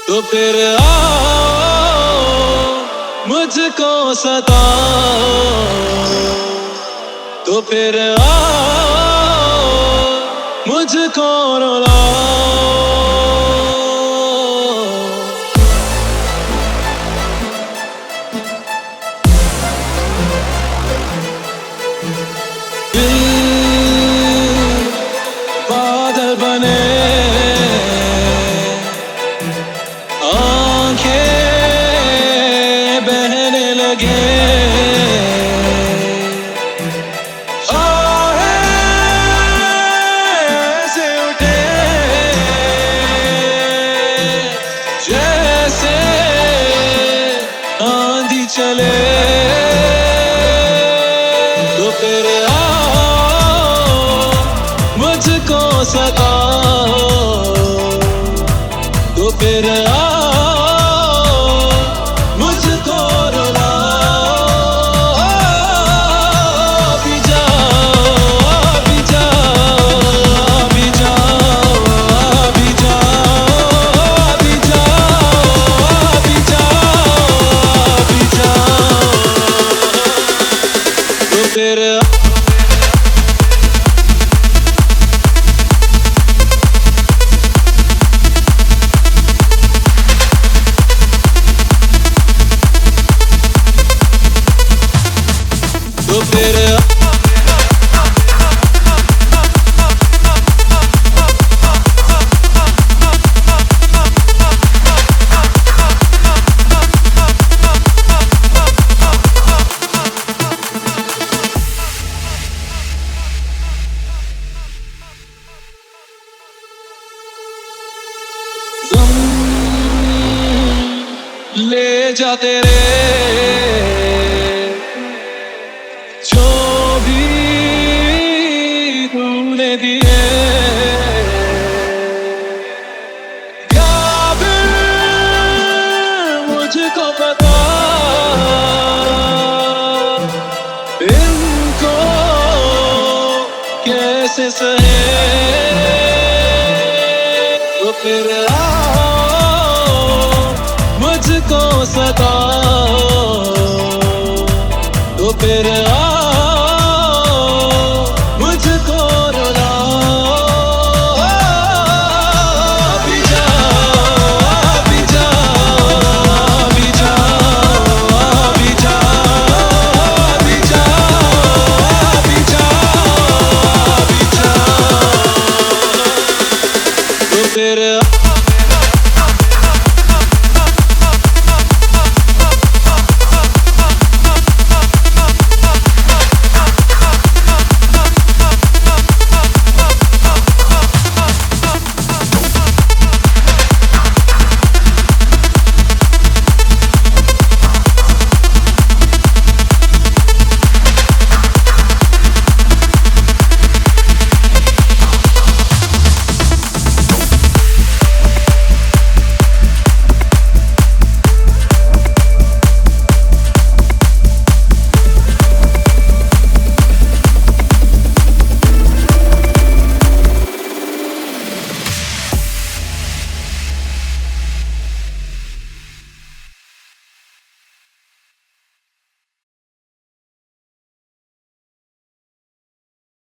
तो फिर आओ मुझको सताओ, तो फिर आओ मुझको रुलाओ। बादल बने आंखें बहने लगे, ऐसे उठे जैसे आंधी चले। तो फिर आओ मुझको सताओ, तो फिर आओ मुझको रुलाओ। अभी जाओ, अभी जाओ, अभी जाओ, अभी जाओ, अभी जाओ, अभी जाओ, अभी जाओ। तो फिर तो फिर ले जा तेरे जो भी तूने दिए, क्या फिर मुझको पता इनको कैसे सहे। तो फिर आओ मुझको सताओ, तो फिर आओ मुझको रुलाओ। अभी जाओ, अभी जाओ, अभी जाओ, अभी जाओ, अभी जाओ, अभी जाओ, अभी जाओ। तो फिर